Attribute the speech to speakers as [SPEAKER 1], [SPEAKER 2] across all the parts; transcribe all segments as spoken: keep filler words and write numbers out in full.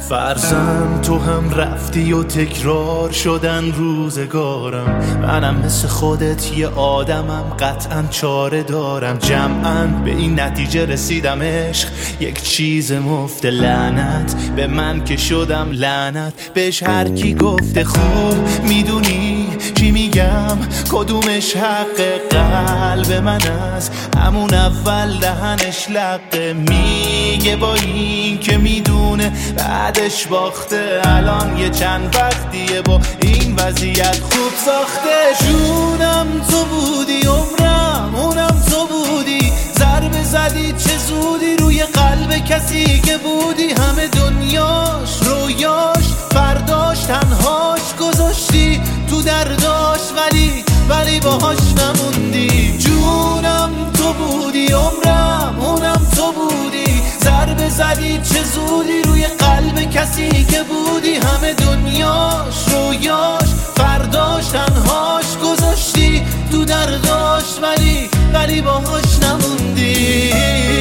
[SPEAKER 1] فرزند تو هم رفتی و تکرار شدن روزگارم، منم مثل خودت یه آدمم، قطعا چاره دارم. جمعاً به این نتیجه رسیدم عشق یک چیز مفت، لعنت به من که شدم لعنت بهش. هر کی گفته خوب میدونی چی میگم، کدومش حق قلب من است، همون اول دهنش لقه میگه با این که میدونه بعدش باخته. الان یه چند وقتیه با این وضعیت خوب ساخته. جونم تو بودی، عمرم اونم تو بودی، ضربه زدی چه زودی روی قلب کسی که بودی همه دنیاش رویاش فرداش تنهاش گذاشتی تو درداش، ولی ولی باهاش نموندی. جونم تو بودی، عمرم اونم تو بودی، ضربه زدی چه زودی روی قلب کسی که بودی همه دنیاش رویاش فرداش تنهاش گذاشتی تو درداش، ولی ولی باهاش نموندی.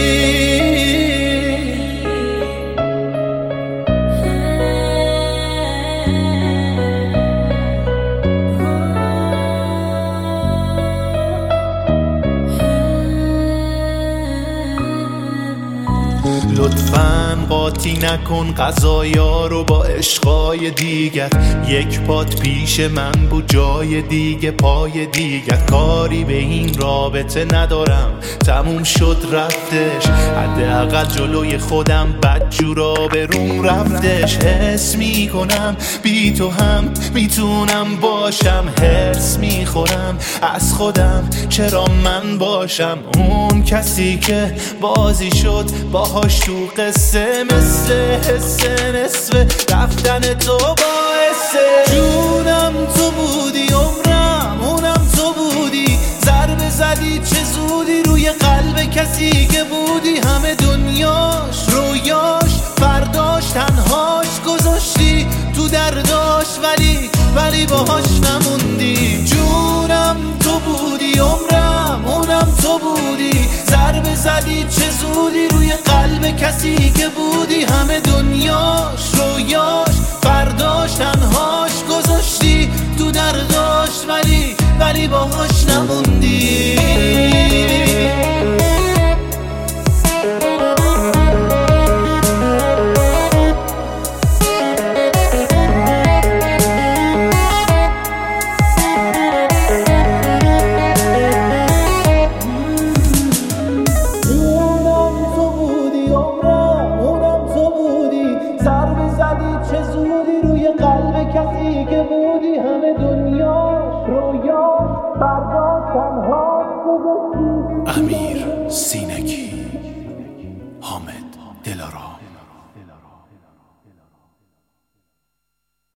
[SPEAKER 1] لطفاً قاطی نکن قضایا رو با عشقای دیگت، یک پات پیش من بود جای دیگه پای دیگت. کاری به این رابطه ندارم، تموم شد رفتش، حداقل جلوی خودم بدجورا به روم رفتش. حس میکنم بی تو هم میتونم باشم، حرص میخورم از خودم چرا من باشم اون کسی که بازی شد باهاش تو قصه، مثل حس نصف رفتن تو باعثه. جونم تو بودی، عمرم اونم تو بودی، ضربه زدی چه زودی روی قلب کسی که بودی همه دنیاش رویاش فرداش تنهاش گذاشتی تو درداش، ولی ولی باهاش نموندی. جونم تو بودی، عمرم اونم تو بودی، ضربه زدی چه زودی روی قلب کسی که بودی همه دنیاش رویاش فرداش تنهاش گذاشتی تو درداش، ولی ولی باهاش نموندی. چه زودی روی قلب کسی که بودی همه دنیاش رویاش برداشت تنها گذاشتی. امیر سین